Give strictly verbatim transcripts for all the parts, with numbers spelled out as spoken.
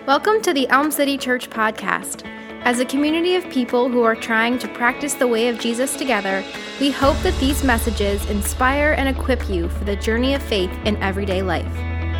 Welcome to the Elm City Church podcast. As a community of people who are trying to practice the way of Jesus together, we hope that these messages inspire and equip you for the journey of faith in everyday life.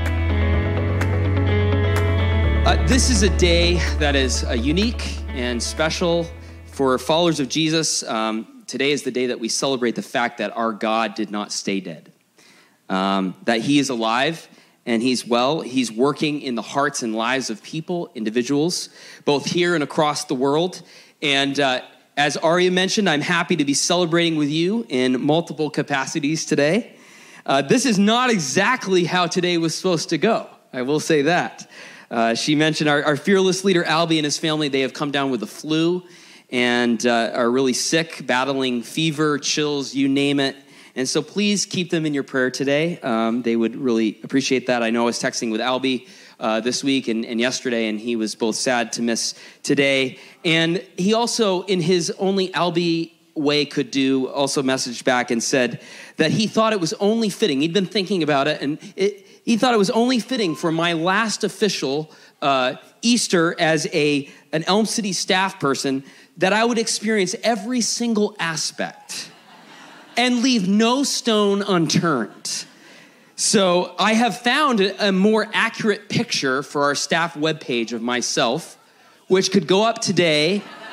Uh, this is a day that is uh, unique and special for followers of Jesus. Um, today is the day that we celebrate the fact that our God did not stay dead, um, that he is alive and he's well. He's working in the hearts and lives of people, individuals, both here and across the world. And uh, as Aria mentioned, I'm happy to be celebrating with you in multiple capacities today. Uh, this is not exactly how today was supposed to go. I will say that. Uh, she mentioned our, our fearless leader, Albie, and his family. They have come down with the flu and uh, are really sick, battling fever, chills, you name it. And so please keep them in your prayer today. Um, they would really appreciate that. I know I was texting with Albie uh, this week and, and yesterday, and he was both sad to miss today. And he also, in his only Albie way could do, also messaged back and said that he thought it was only fitting. He'd been thinking about it, and it, he thought it was only fitting for my last official uh, Easter as a an Elm City staff person that I would experience every single aspect and leave no stone unturned. So I have found a more accurate picture for our staff webpage of myself, which could go up today.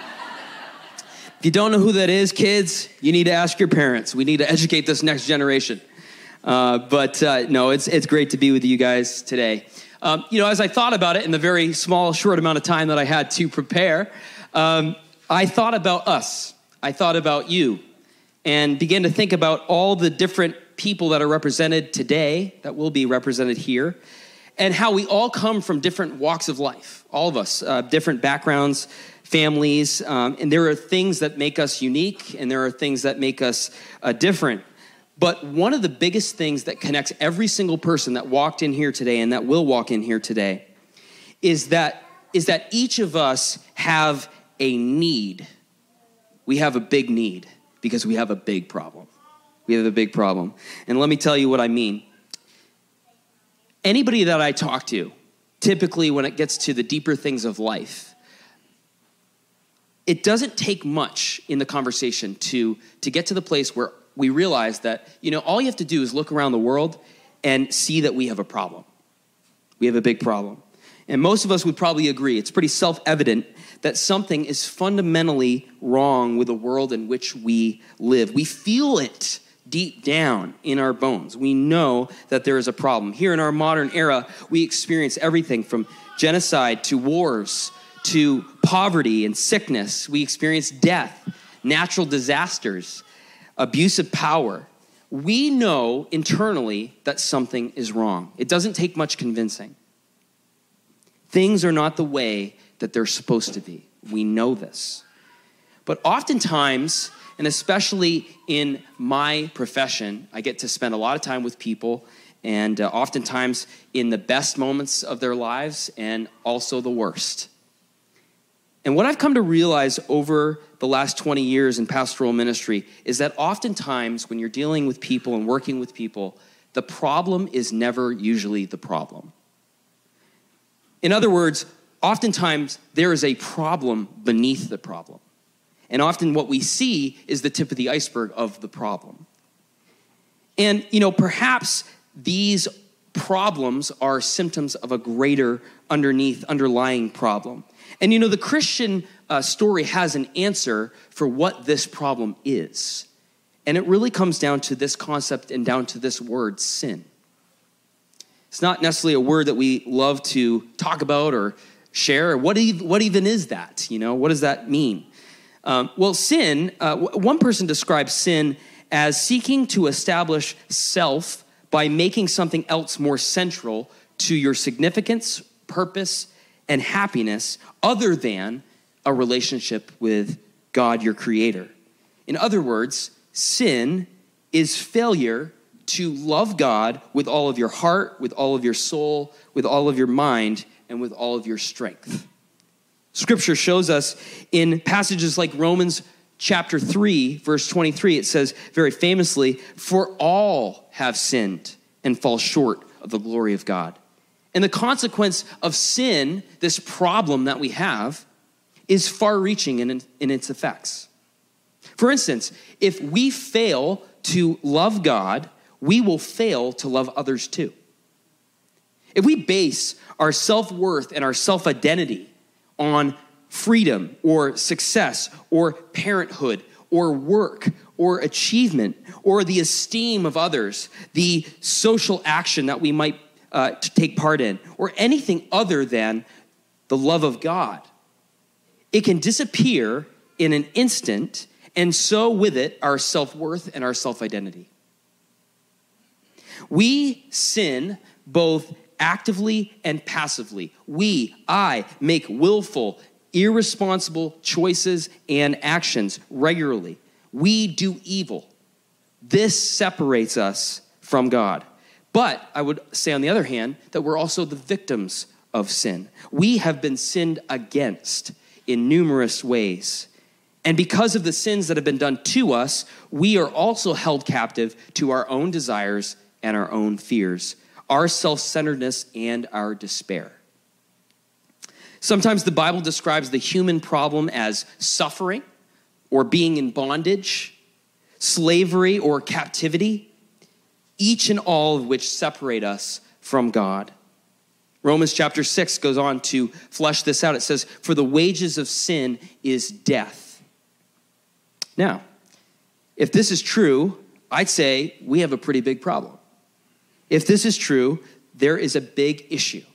If you don't know who that is, kids, you need to ask your parents. We need to educate this next generation. Uh, but uh, no, it's it's great to be with you guys today. Um, you know, as I thought about it in the very small, short amount of time that I had to prepare, um, I thought about us. I thought about you. And began to think about all the different people that are represented today, that will be represented here, and how we all come from different walks of life, all of us, uh, different backgrounds, families, um, and there are things that make us unique, and there are things that make us uh, different. But one of the biggest things that connects every single person that walked in here today and that will walk in here today is that is that each of us have a need. We have a big need. Because we have a big problem. We have a big problem. And let me tell you what I mean. Anybody that I talk to, typically when it gets to the deeper things of life, it doesn't take much in the conversation to, to get to the place where we realize that, you know, all you have to do is look around the world and see that we have a problem. We have a big problem. And most of us would probably agree. It's pretty self-evident that something is fundamentally wrong with the world in which we live. We feel it deep down in our bones. We know that there is a problem. Here in our modern era, we experience everything from genocide to wars to poverty and sickness. We experience death, natural disasters, abuse of power. We know internally that something is wrong. It doesn't take much convincing. Things are not the way that they're supposed to be. We know this. But oftentimes, and especially in my profession, I get to spend a lot of time with people, and uh, oftentimes in the best moments of their lives and also the worst. And what I've come to realize over the last twenty years in pastoral ministry is that oftentimes when you're dealing with people and working with people, the problem is never usually the problem. In other words, oftentimes there is a problem beneath the problem. And often what we see is the tip of the iceberg of the problem. And, you know, perhaps these problems are symptoms of a greater underneath, underlying problem. And, you know, the Christian uh, story has an answer for what this problem is. And it really comes down to this concept and down to this word, sin. It's not necessarily a word that we love to talk about or share. What, even, what even is that? You know, what does that mean? Um, well, sin, uh, one person describes sin as seeking to establish self by making something else more central to your significance, purpose, and happiness other than a relationship with God, your creator. In other words, sin is failure to love God with all of your heart, with all of your soul, with all of your mind, and with all of your strength. Scripture shows us in passages like Romans chapter three, verse twenty-three, it says very famously, "For all have sinned and fall short of the glory of God, And the consequence of sin, this problem that we have, is far-reaching in, in its effects. For instance, if we fail to love God, we will fail to love others too. If we base our self-worth and our self-identity on freedom or success or parenthood or work or achievement or the esteem of others, the social action that we might uh, take part in, or anything other than the love of God, it can disappear in an instant, and so with it, our self-worth and our self-identity. We sin both actively and passively. We, I, make willful, irresponsible choices and actions regularly. We do evil. This separates us from God. But I would say, on the other hand, that we're also the victims of sin. We have been sinned against in numerous ways. And because of the sins that have been done to us, we are also held captive to our own desires and our own fears, our self-centeredness and our despair. Sometimes the Bible describes the human problem as suffering or being in bondage, slavery or captivity, each and all of which separate us from God. Romans chapter six goes on to flesh this out. It says, "For the wages of sin is death." Now, if this is true, I'd say we have a pretty big problem. If this is true, there is a big issue.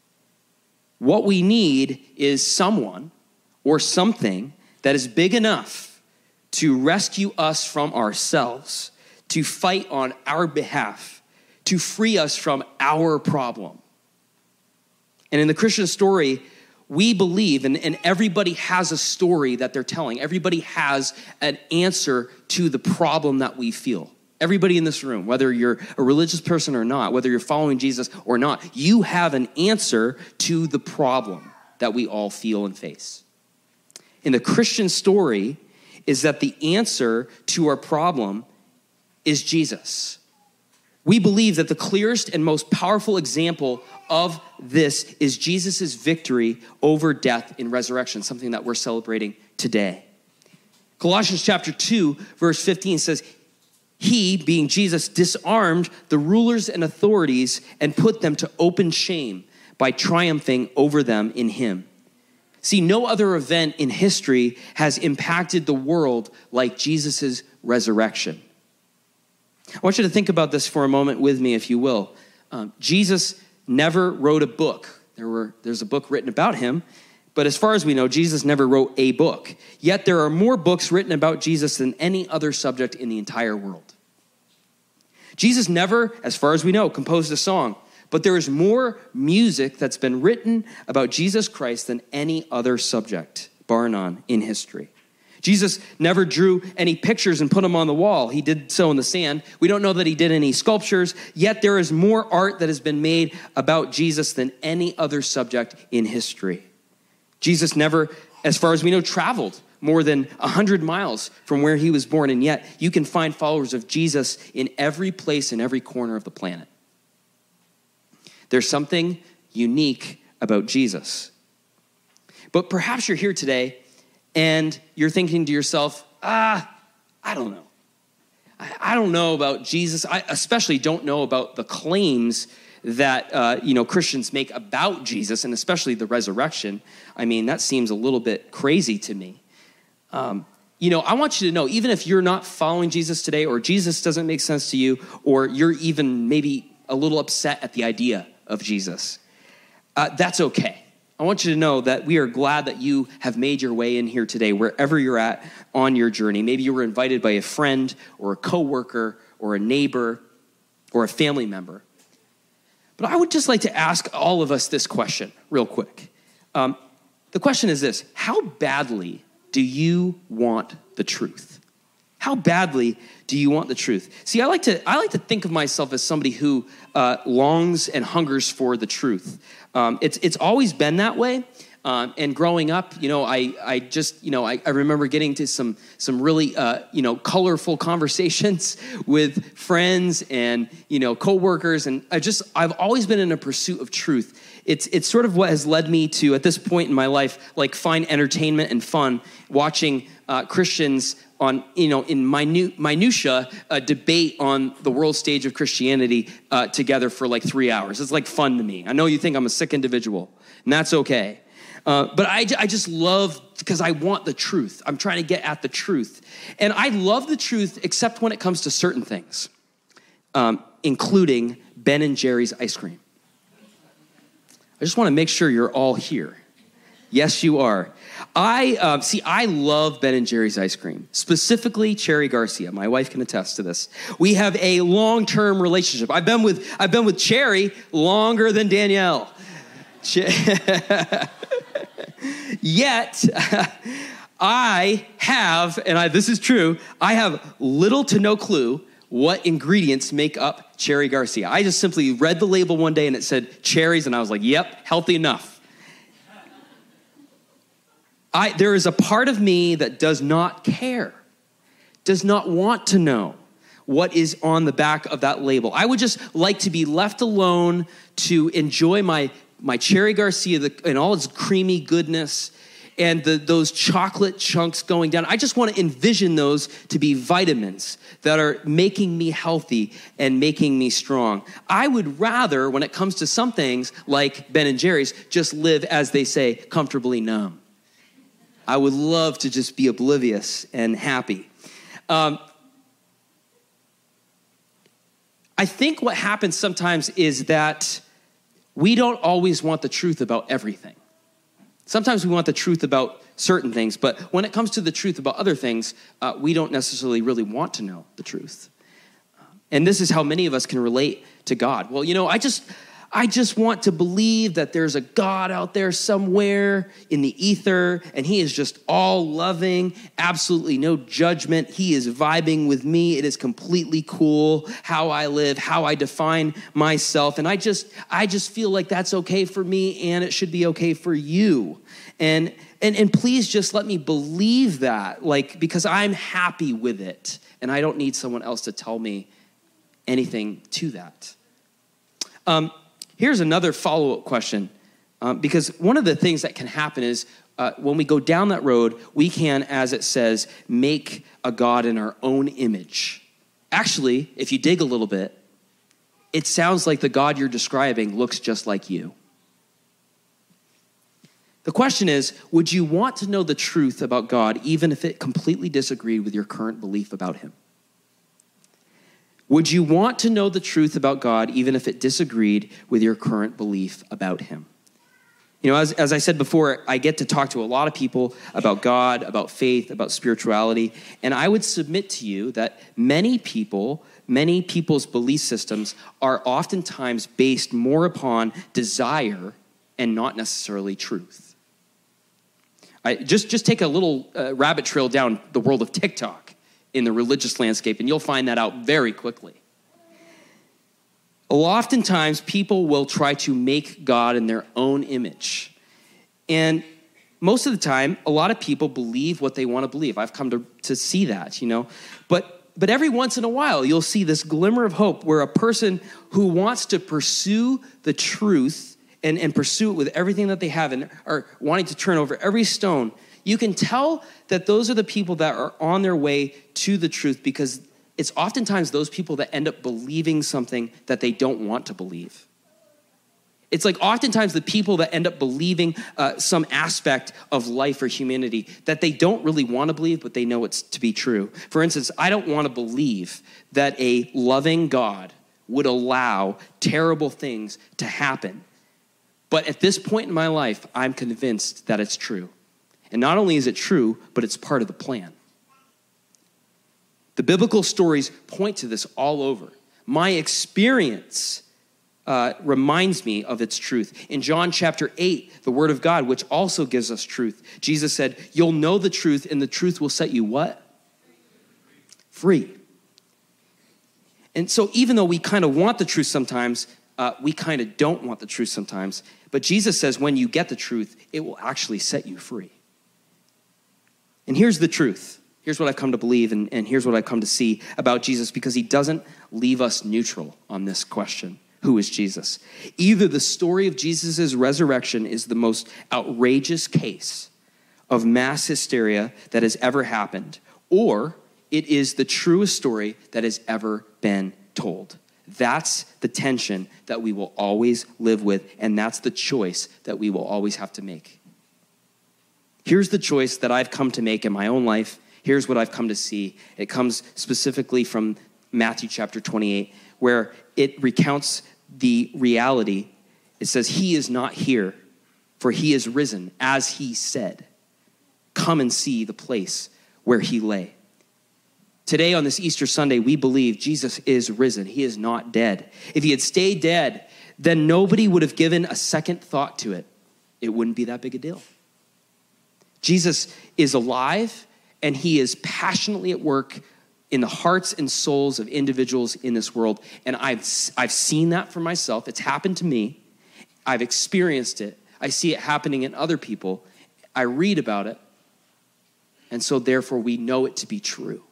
What we need is someone or something that is big enough to rescue us from ourselves, to fight on our behalf, to free us from our problem. And in the Christian story, we believe, and, and everybody has a story that they're telling. Everybody has an answer to the problem that we feel. Everybody in this room, whether you're a religious person or not, whether you're following Jesus or not, you have an answer to the problem that we all feel and face. And the Christian story is that the answer to our problem is Jesus. We believe that the clearest and most powerful example of this is Jesus' victory over death in resurrection, something that we're celebrating today. Colossians chapter two, verse fifteen says, "He, being Jesus, disarmed the rulers and authorities and put them to open shame by triumphing over them in him." See, no other event in history has impacted the world like Jesus' resurrection. I want you to think about this for a moment with me, if you will. Um, Jesus never wrote a book. There were, there's a book written about him, but as far as we know, Jesus never wrote a book. Yet there are more books written about Jesus than any other subject in the entire world. Jesus never, as far as we know, composed a song, but there is more music that's been written about Jesus Christ than any other subject, bar none, in history. Jesus never drew any pictures and put them on the wall. He did so in the sand. We don't know that he did any sculptures, yet there is more art that has been made about Jesus than any other subject in history. Jesus never, as far as we know, traveled more than one hundred miles from where he was born, and yet you can find followers of Jesus in every place, in every corner of the planet. There's something unique about Jesus. But perhaps you're here today and you're thinking to yourself, ah, I don't know. I, I don't know about Jesus. I especially don't know about the claims that uh, you know Christians make about Jesus, and especially the resurrection. I mean, that seems a little bit crazy to me. Um, you know, I want you to know, even if you're not following Jesus today, or Jesus doesn't make sense to you, or you're even maybe a little upset at the idea of Jesus, uh, that's okay. I want you to know that we are glad that you have made your way in here today, wherever you're at on your journey. Maybe you were invited by a friend or a coworker or a neighbor or a family member. But I would just like to ask all of us this question real quick. Um, the question is this: how badly do you want the truth? How badly do you want the truth? See, I like to I like to think of myself as somebody who uh, longs and hungers for the truth. Um, it's it's always been that way. Um, and growing up, you know, I, I just, you know, I, I remember getting to some, some really, uh, you know, colorful conversations with friends and, you know, coworkers. And I just, I've always been in a pursuit of truth. It's, it's sort of what has led me to, at this point in my life, like find entertainment and fun watching uh, Christians on, you know, in minute, minutia, uh, debate on the world stage of Christianity uh, together for like three hours. It's like fun to me. I know you think I'm a sick individual, and that's okay. Uh, but I, I just love, because I want the truth. I'm trying to get at the truth. And I love the truth, except when it comes to certain things, um, including Ben and Jerry's ice cream. I just want to make sure you're all here. Yes, you are. I uh, see, I love Ben and Jerry's ice cream, specifically Cherry Garcia. My wife can attest to this. We have a long-term relationship. I've been with, I've been with Cherry longer than Danielle. Yet, I have, and I, this is true, I have little to no clue what ingredients make up Cherry Garcia. I just simply read the label one day and it said cherries, and I was like, yep, healthy enough. I, there is a part of me that does not care, does not want to know what is on the back of that label. I would just like to be left alone to enjoy my, my Cherry Garcia the, and all its creamy goodness and the, those chocolate chunks going down. I just want to envision those to be vitamins that are making me healthy and making me strong. I would rather, when it comes to some things like Ben and Jerry's, just live, as they say, comfortably numb. I would love to just be oblivious and happy. Um, I think what happens sometimes is that we don't always want the truth about everything. Sometimes we want the truth about certain things, but when it comes to the truth about other things, uh, we don't necessarily really want to know the truth. And this is how many of us can relate to God. Well, you know, I just... I just want to believe that there's a God out there somewhere in the ether, and he is just all loving, absolutely no judgment. He is vibing with me. It is completely cool how I live, how I define myself. And I just, I just feel like that's okay for me, and it should be okay for you. And, and, and please just let me believe that, like, because I'm happy with it, and I don't need someone else to tell me anything to that. Um, Here's another follow-up question, um, because one of the things that can happen is uh, when we go down that road, we can, as it says, make a God in our own image. Actually, if you dig a little bit, it sounds like the God you're describing looks just like you. The question is, would you want to know the truth about God even if it completely disagreed with your current belief about him? Would you want to know the truth about God even if it disagreed with your current belief about him? You know, as, as I said before, I get to talk to a lot of people about God, about faith, about spirituality, and I would submit to you that many people, many people's belief systems are oftentimes based more upon desire and not necessarily truth. I, just, just take a little uh, rabbit trail down the world of TikTok in the religious landscape, and you'll find that out very quickly. Oftentimes, people will try to make God in their own image. And most of the time, a lot of people believe what they want to believe. I've come to, to see that, you know. But, but every once in a while, you'll see this glimmer of hope where a person who wants to pursue the truth and, and pursue it with everything that they have and are wanting to turn over every stone, you can tell that those are the people that are on their way to the truth, because it's oftentimes those people that end up believing something that they don't want to believe. It's like oftentimes the people that end up believing uh, some aspect of life or humanity that they don't really want to believe, but they know it's to be true. For instance, I don't want to believe that a loving God would allow terrible things to happen. But at this point in my life, I'm convinced that it's true. And not only is it true, but it's part of the plan. The biblical stories point to this all over. My experience uh, reminds me of its truth. In John chapter eight, the word of God, which also gives us truth, Jesus said, you'll know the truth, and the truth will set you what? Free. And so even though we kind of want the truth sometimes, uh, we kind of don't want the truth sometimes. But Jesus says when you get the truth, it will actually set you free. And here's the truth. Here's what I've come to believe, and, and here's what I've come to see about Jesus, because he doesn't leave us neutral on this question. Who is Jesus? Either the story of Jesus' resurrection is the most outrageous case of mass hysteria that has ever happened, or it is the truest story that has ever been told. That's the tension that we will always live with, and that's the choice that we will always have to make. Here's the choice that I've come to make in my own life. Here's what I've come to see. It comes specifically from Matthew chapter twenty-eight, where it recounts the reality. It says, he is not here, for he is risen, as he said. Come and see the place where he lay. Today on this Easter Sunday, we believe Jesus is risen. He is not dead. If he had stayed dead, then nobody would have given a second thought to it. It wouldn't be that big a deal. Jesus is alive, and he is passionately at work in the hearts and souls of individuals in this world. And I've, I've seen that for myself. It's happened to me. I've experienced it. I see it happening in other people. I read about it. And so therefore we know it to be true.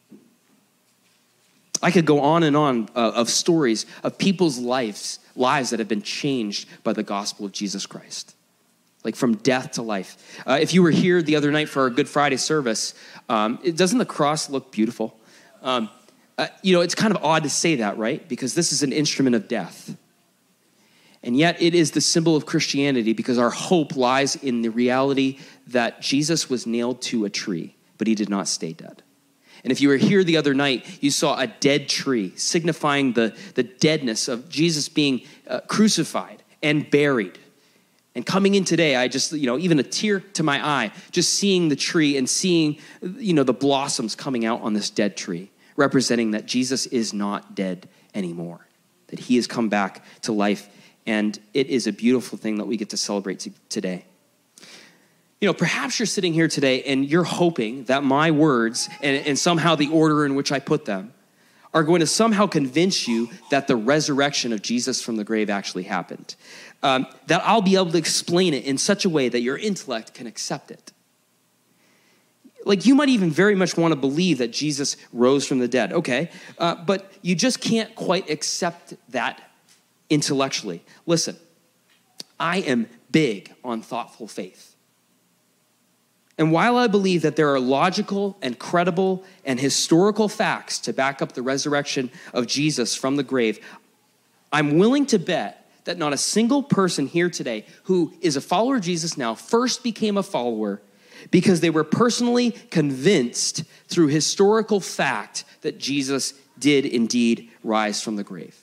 I could go on and on uh, of stories of people's lives, lives that have been changed by the gospel of Jesus Christ. Like from death to life. Uh, if you were here the other night for our Good Friday service, um, it, doesn't the cross look beautiful? Um, uh, you know, it's kind of odd to say that, right? Because this is an instrument of death. And yet it is the symbol of Christianity, because our hope lies in the reality that Jesus was nailed to a tree, but he did not stay dead. And if you were here the other night, you saw a dead tree, signifying the, the deadness of Jesus being uh, crucified and buried. And coming in today, I just, you know, even a tear to my eye, just seeing the tree and seeing, you know, the blossoms coming out on this dead tree, representing that Jesus is not dead anymore, that he has come back to life. And it is a beautiful thing that we get to celebrate to, today. You know, perhaps you're sitting here today and you're hoping that my words and, and somehow the order in which I put them are going to somehow convince you that the resurrection of Jesus from the grave actually happened. Um, that I'll be able to explain it in such a way that your intellect can accept it. Like you might even very much want to believe that Jesus rose from the dead. Okay, uh, but you just can't quite accept that intellectually. Listen, I am big on thoughtful faith. And while I believe that there are logical and credible and historical facts to back up the resurrection of Jesus from the grave, I'm willing to bet that not a single person here today who is a follower of Jesus now first became a follower because they were personally convinced through historical fact that Jesus did indeed rise from the grave.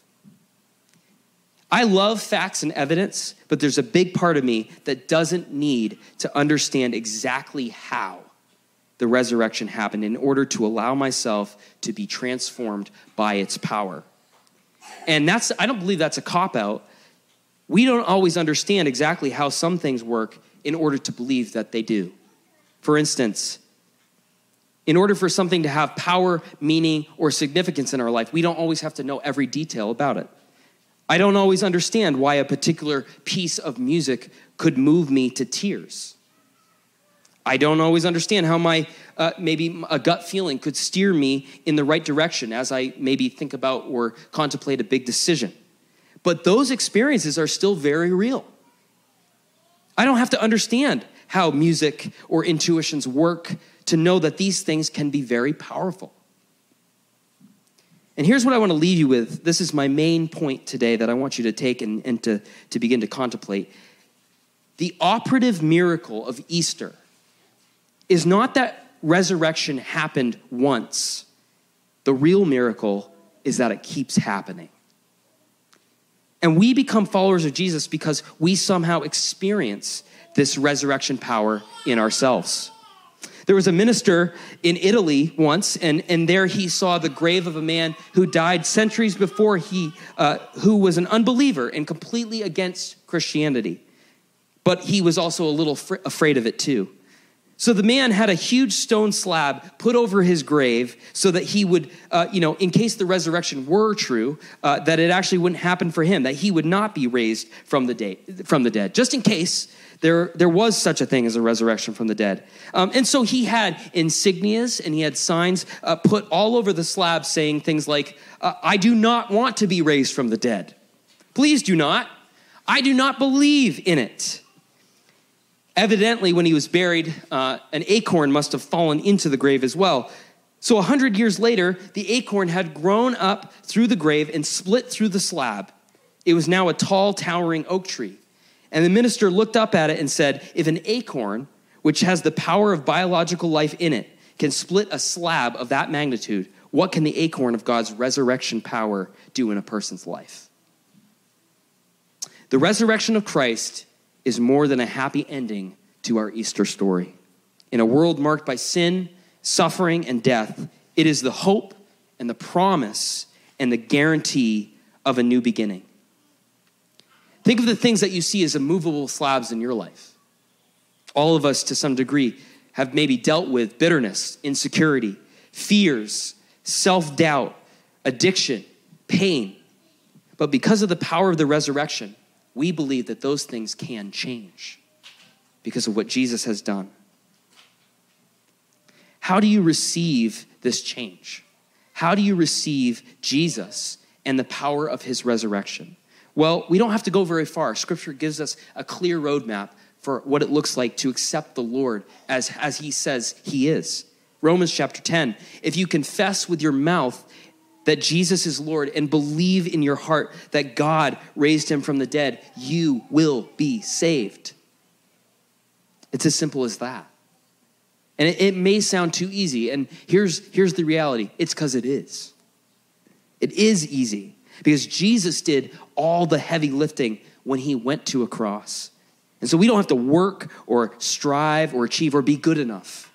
I love facts and evidence, but there's a big part of me that doesn't need to understand exactly how the resurrection happened in order to allow myself to be transformed by its power. And that's, I don't believe that's a cop-out. We don't always understand exactly how some things work in order to believe that they do. For instance, in order for something to have power, meaning, or significance in our life, we don't always have to know every detail about it. I don't always understand why a particular piece of music could move me to tears. I don't always understand how my, uh, maybe a gut feeling could steer me in the right direction as I maybe think about or contemplate a big decision. But those experiences are still very real. I don't have to understand how music or intuitions work to know that these things can be very powerful. And here's what I want to leave you with. This is my main point today that I want you to take and, and to, to begin to contemplate. The operative miracle of Easter is not that resurrection happened once. The real miracle is that it keeps happening. And we become followers of Jesus because we somehow experience this resurrection power in ourselves. There was a minister in Italy once, and, and there he saw the grave of a man who died centuries before he, uh, who was an unbeliever and completely against Christianity. But he was also a little fr- afraid of it too. So the man had a huge stone slab put over his grave so that he would, uh, you know, in case the resurrection were true, uh, that it actually wouldn't happen for him, that he would not be raised from the, day, from the dead, just in case there, there was such a thing as a resurrection from the dead. Um, and so he had insignias and he had signs uh, put all over the slab saying things like, uh, I do not want to be raised from the dead. Please do not. I do not believe in it. Evidently, when he was buried, uh, an acorn must have fallen into the grave as well. So a hundred years later, the acorn had grown up through the grave and split through the slab. It was now a tall, towering oak tree. And the minister looked up at it and said, if an acorn, which has the power of biological life in it, can split a slab of that magnitude, what can the acorn of God's resurrection power do in a person's life? The resurrection of Christ is more than a happy ending to our Easter story. In a world marked by sin, suffering, and death, it is the hope and the promise and the guarantee of a new beginning. Think of the things that you see as immovable slabs in your life. All of us, to some degree, have maybe dealt with bitterness, insecurity, fears, self-doubt, addiction, pain. But because of the power of the resurrection, we believe that those things can change because of what Jesus has done. How do you receive this change? How do you receive Jesus and the power of his resurrection? Well, we don't have to go very far. Scripture gives us a clear roadmap for what it looks like to accept the Lord as, as he says he is. Romans chapter ten, if you confess with your mouth that Jesus is Lord and believe in your heart that God raised him from the dead, you will be saved. It's as simple as that. And it, it may sound too easy. And here's, here's the reality. It's because it is. It is easy because Jesus did all the heavy lifting when he went to a cross. And so we don't have to work or strive or achieve or be good enough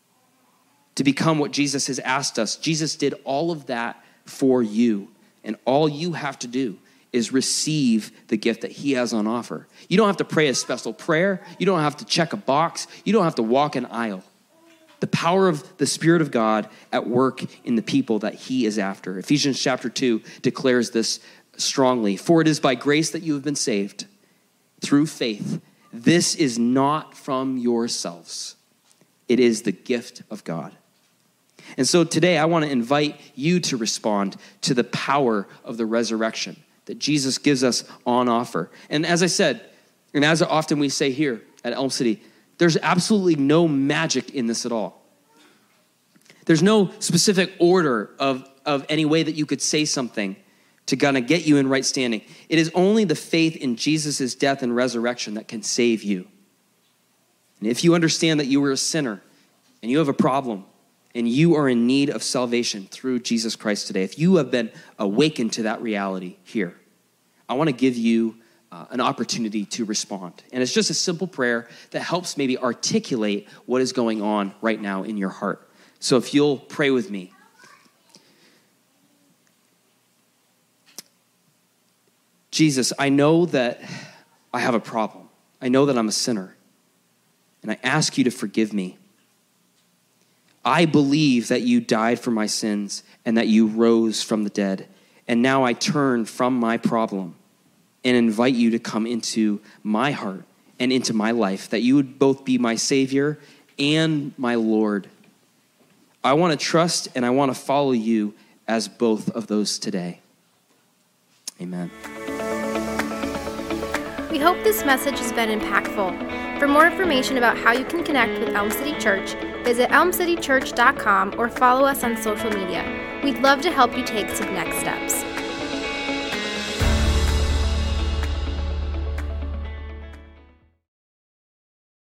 to become what Jesus has asked us. Jesus did all of that for you. And all you have to do is receive the gift that he has on offer. You don't have to pray a special prayer. You don't have to check a box. You don't have to walk an aisle. The power of the Spirit of God at work in the people that he is after. Ephesians chapter two declares this strongly. For it is by grace that you have been saved through faith. This is not from yourselves. It is the gift of God. And so today I want to invite you to respond to the power of the resurrection that Jesus gives us on offer. And as I said, and as often we say here at Elm City, there's absolutely no magic in this at all. There's no specific order of, of any way that you could say something to kind of get you in right standing. It is only the faith in Jesus' death and resurrection that can save you. And if you understand that you were a sinner and you have a problem, and you are in need of salvation through Jesus Christ today, if you have been awakened to that reality here, I want to give you uh, an opportunity to respond. And it's just a simple prayer that helps maybe articulate what is going on right now in your heart. So if you'll pray with me. Jesus, I know that I have a problem. I know that I'm a sinner. And I ask you to forgive me. I believe that you died for my sins and that you rose from the dead. And now I turn from my problem and invite you to come into my heart and into my life, that you would both be my Savior and my Lord. I want to trust and I want to follow you as both of those today. Amen. We hope this message has been impactful. For more information about how you can connect with Elm City Church, visit elm city church dot com or follow us on social media. We'd love to help you take some next steps.